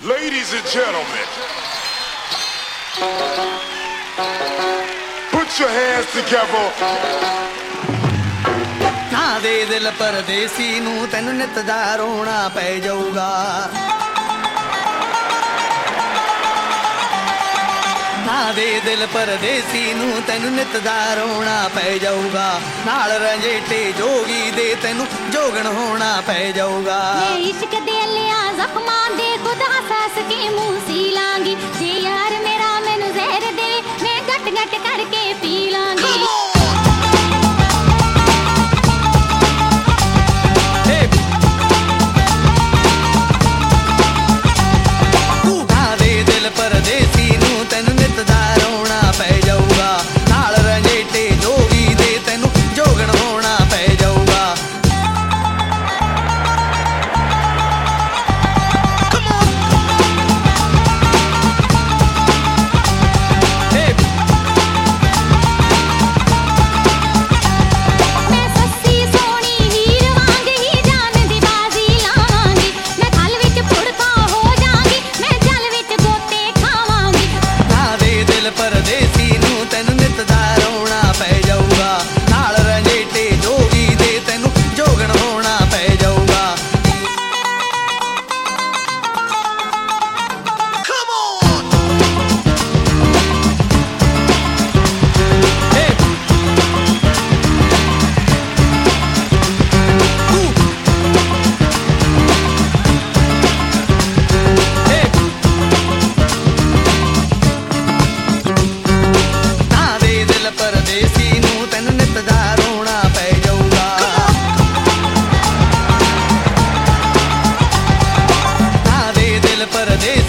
Ladies and gentlemen, put your hands together. ना दे दिल परदेसी नू तेन नित दा रोना पै जाऊगा। ना दे दिल परदेसी नू तेन नित दा रोना पै जाऊगा। नाल रंजेटे जोगी दे तेनू जोगण होना पै जाऊगा। इश्क दे लिया जख्मां दे खुद हसास के मुंह सी लांगी। जे यार मेरा मैनू जहर दे मैं गट गट करके पी लांगी। परदेसी नू तेन नित दा रोना पै जाऊगा। नाल रंजेटे जोगी दे तेनू जोगण होना पै जाऊगा। मैं सस्सी सोनी हीर वांग ही जान दी बाजी लावांगी। मैं थल विच फुड़का हो जांगी, मैं जल विच गोते खावांगी। ना दे दिल परदेसी नू तेन नित दा रोना पै जाऊगा। नाल रंजेटे जोगी दे तेनू जोगण होना पै जाऊगा। ना दे दिल परदेसी नू तेन नित दा रोना पै जाऊगा। ना दे दिल परदेसी